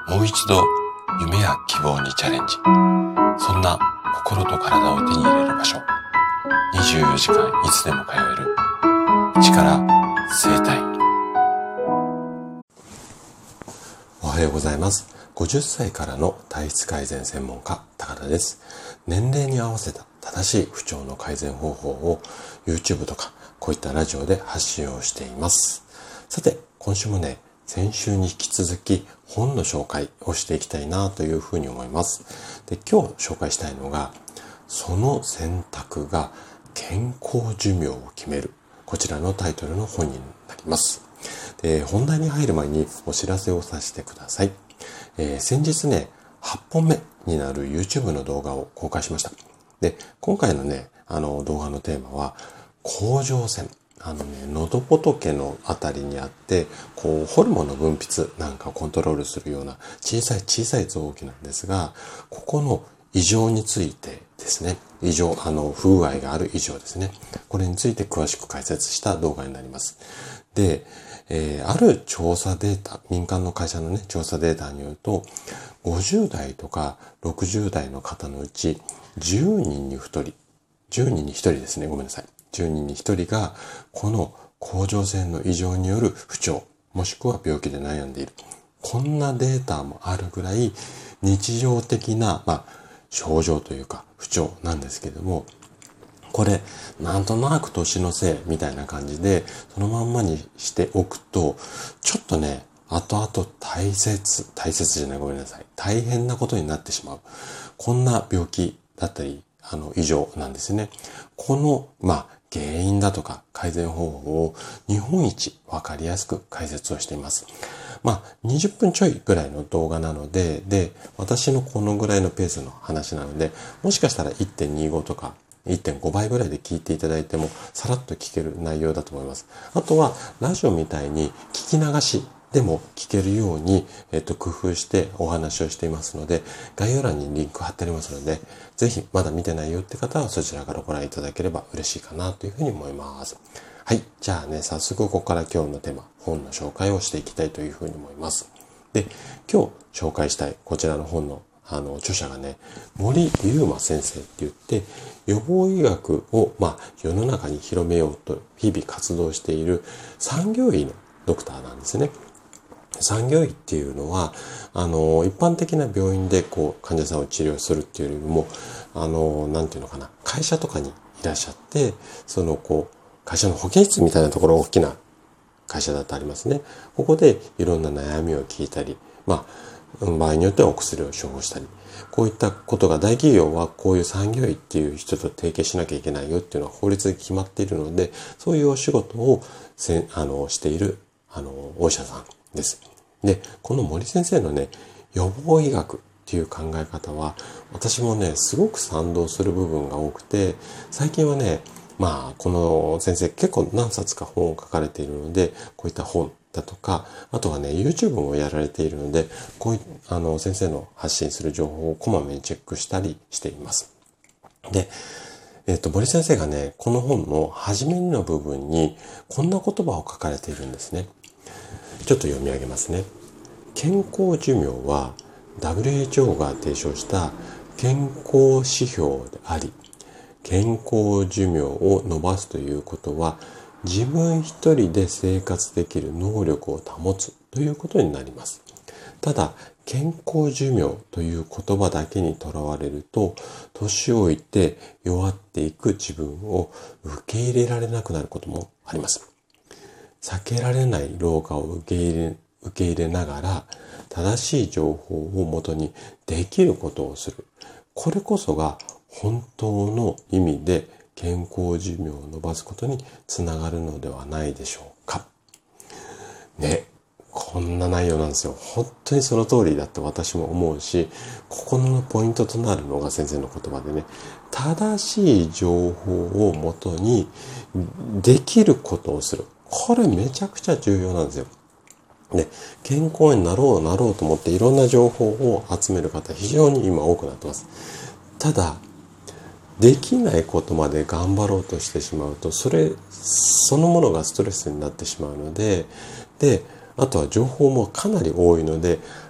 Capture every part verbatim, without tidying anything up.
もう一度夢や希望にチャレンジ。そんな心と体を手に入れる場所。にじゅうよじかんいつでも通える市から生態。おはようございます。ごじゅっさいからの体質改善専門家高田です。年齢に合わせた正しい不調の改善方法を YouTube とかこういったラジオで発信をしています。さて今週もね、先週に引き続き本の紹介をしていきたいなというふうに思います。で、今日紹介したいのが、その選択が健康寿命を決める。こちらのタイトルの本になります。で、本題に入る前にお知らせをさせてください。えー、先日ね、はっぽんめになる YouTube の動画を公開しました。で、今回のね、あの動画のテーマは、甲状腺。あのね、喉仏のあたりにあって、こう、ホルモンの分泌なんかをコントロールするような小さい小さい臓器なんですが、ここの異常についてですね、異常、あの、不具合がある異常ですね。これについて詳しく解説した動画になります。で、えー、ある調査データ、民間の会社のね、調査データによると、ごじゅうだいとかろくじゅうだいの方のうちじゅうにんにふたり、じゅうにんにひとりですね、ごめんなさい。じゅうにんにひとりが、この甲状腺の異常による不調、もしくは病気で悩んでいる。こんなデータもあるぐらい、日常的な、まあ、症状というか不調なんですけども、これ、なんとなく年のせいみたいな感じで、そのまんまにしておくと、ちょっとね、後々大切、大切じゃない、ごめんなさい。大変なことになってしまう。こんな病気だったり、あの、異常なんですね。この、まあ、原因だとか改善方法を日本一わかりやすく解説をしています。まあ、にじゅっぷんちょいぐらいの動画なので、で、私のこのぐらいのペースの話なので、もしかしたら いってんにご とかいってんごばいぐらいで聞いていただいても、さらっと聞ける内容だと思います。あとは、ラジオみたいに聞き流しでも聞けるように、えっと、工夫してお話をしていますので、概要欄にリンク貼ってありますので、ぜひまだ見てないよって方はそちらからご覧いただければ嬉しいかなというふうに思います。はい。じゃあね、早速ここから今日のテーマ、本の紹介をしていきたいというふうに思います。で、今日紹介したいこちらの本のあの著者がね、森優馬先生って言って、予防医学を、まあ、世の中に広めようと日々活動している産業医のドクターなんですね。産業医っていうのは、あの、一般的な病院でこう、患者さんを治療するっていうよりも、あの、なんていうのかな、会社とかにいらっしゃって、その、こう、会社の保健室みたいなところ、大きな会社だとありますね。ここでいろんな悩みを聞いたり、まあ、場合によってはお薬を処方したり、こういったことが大企業はこういう産業医っていう人と提携しなきゃいけないよっていうのは法律で決まっているので、そういうお仕事をせあのしている、あの、お医者さんです。で、この森先生のね、予防医学っていう考え方は、私もね、すごく賛同する部分が多くて、最近はね、まあ、この先生結構何冊か本を書かれているので、こういった本だとか、あとはね、YouTube もやられているので、こういう、あの、先生の発信する情報をこまめにチェックしたりしています。で、えっと、森先生がね、この本の初めの部分に、こんな言葉を書かれているんですね。ちょっと読み上げますね。健康寿命は ダブリューエイチオー が提唱した健康指標であり、健康寿命を伸ばすということは自分一人で生活できる能力を保つということになります。ただ、健康寿命という言葉だけにとらわれると、年老いて弱っていく自分を受け入れられなくなることもあります。避けられない老化を受け入れ、受け入れながら正しい情報をもとにできることをする。これこそが本当の意味で健康寿命を伸ばすことにつながるのではないでしょうか。ね、こんな内容なんですよ。本当にその通りだって私も思うし、ここのポイントとなるのが先生の言葉でね、正しい情報をもとにできることをする。これめちゃくちゃ重要なんですよ。で、健康になろうなろうと思っていろんな情報を集める方非常に今多くなってます。ただ、できないことまで頑張ろうとしてしまうと、それそのものがストレスになってしまうので、で、あとは情報もかなり多いので、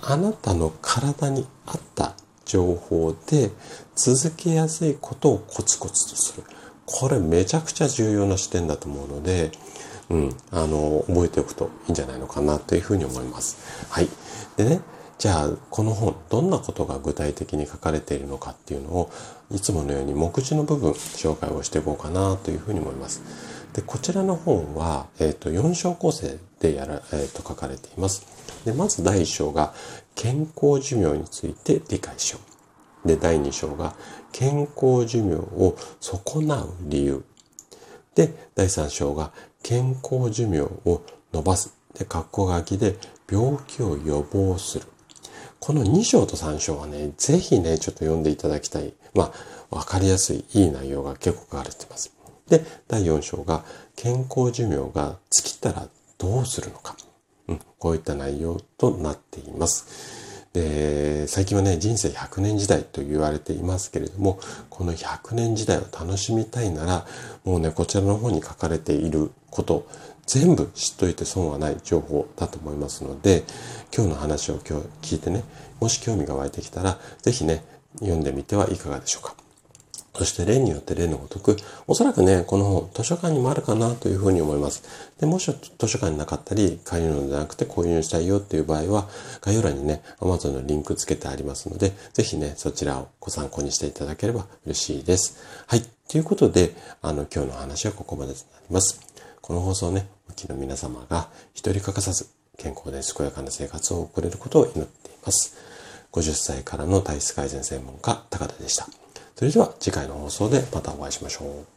あなたの体に合った情報で続けやすいことをコツコツとする。これめちゃくちゃ重要な視点だと思うので、うん、あの、覚えておくといいんじゃないのかなというふうに思います。はい。でね、じゃあ、この本、どんなことが具体的に書かれているのかっていうのを、いつものように目次の部分、紹介をしていこうかなというふうに思います。で、こちらの本は、えっと、よん章構成でやら、えっと、書かれています。で、まずだいいっ章が、健康寿命について理解しよう。で、だいに章が、健康寿命を損なう理由。で、だいさん章が、健康寿命を伸ばす。で、括弧書きで、病気を予防する。このに章とさん章はね、ぜひね、ちょっと読んでいただきたい。まあ、わかりやすい、いい内容が結構書かれています。で、だいよん章が、健康寿命が尽きたらどうするのか。うん、こういった内容となっています。で、最近はね、人生ひゃくねん時代と言われていますけれども、このひゃくねん時代を楽しみたいなら、もうね、こちらの方に書かれていること、全部知っといて損はない情報だと思いますので、今日の話を今日聞いてね、もし興味が湧いてきたら、ぜひね、読んでみてはいかがでしょうか。そして例によって例のごとく、おそらくね、この本、図書館にもあるかなというふうに思います。で、もし図書館になかったり、買い物じゃなくて購入したいよっていう場合は、概要欄にね、Amazon のリンクつけてありますので、ぜひね、そちらをご参考にしていただければ嬉しいです。はい。ということで、あの、今日の話はここまでとなります。この放送ね、お聞きの皆様が一人欠かさず、健康で健やかな生活を送れることを祈っています。ごじゅっさいからの体質改善専門家、高田でした。それでは次回の放送でまたお会いしましょう。